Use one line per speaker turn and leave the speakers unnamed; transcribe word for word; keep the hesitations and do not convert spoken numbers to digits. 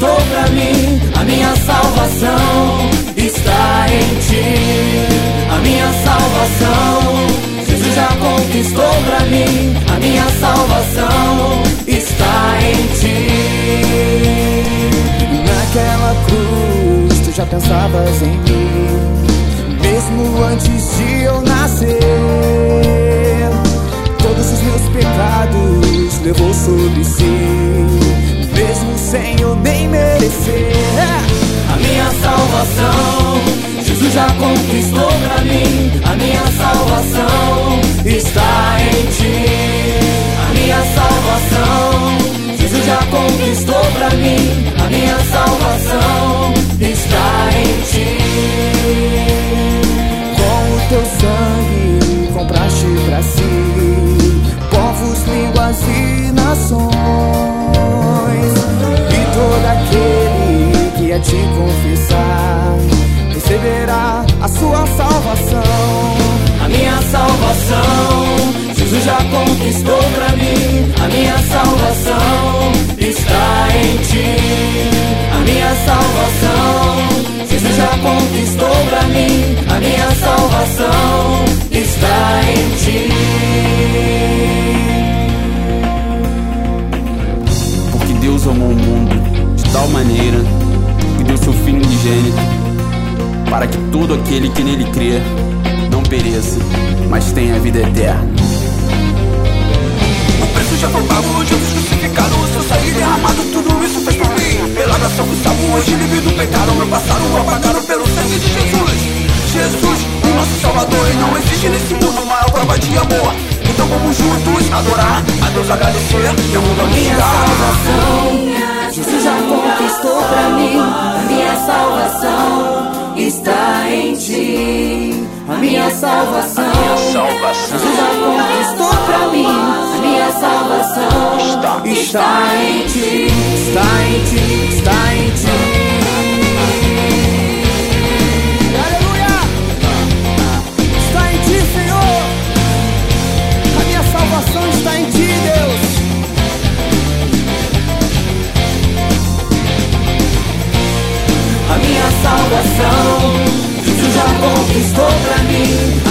conquistou pra mim. A minha salvação está em ti. A minha salvação, Jesus já conquistou pra mim. A minha salvação está em ti. Naquela cruz tu já pensavas em mim, mesmo antes de eu nascer. Todos os meus pecados levou sobre si, mesmo sem eu nem merecer. A minha salvação, Jesus já conquistou pra mim. A minha salvação está em ti. A minha salvação, Jesus já conquistou pra mim. A minha salvação está em ti. Com o teu sangue compraste pra si povos, línguas e nações, e todo aquele que a te confessar receberá a sua salvação. A minha salvação, Jesus já conquistou pra mim. A minha salvação está em ti. A minha salvação, Jesus já conquistou pra mim. A minha salvação está em ti.
Porque Deus amou o mundo de tal maneira que deu seu Filho unigênito, para que todo aquele que nele crê não pereça, mas tenha a vida eterna.
O preço já foi pago, Jesus crucificado, o seu sangue derramado, tudo isso fez por mim. Pela graça que salvo hoje, livre do pecado, meu passado apagaram pelo sangue de Jesus. Jesus, o nosso Salvador, e não existe nesse mundo maior prova de amor. Então vamos juntos adorar, a Deus agradecer, e o mundo
A minha salvação, Jesus já conquistou pra mim. A minha salvação está em ti. A minha salvação, Jesus já conquistou pra mim. A minha salvação está em ti. Está em ti, está em ti.
Aleluia! Está em ti, Senhor. A minha salvação está em ti, Deus.
A minha salvação, Jesus já conquistou pra mim.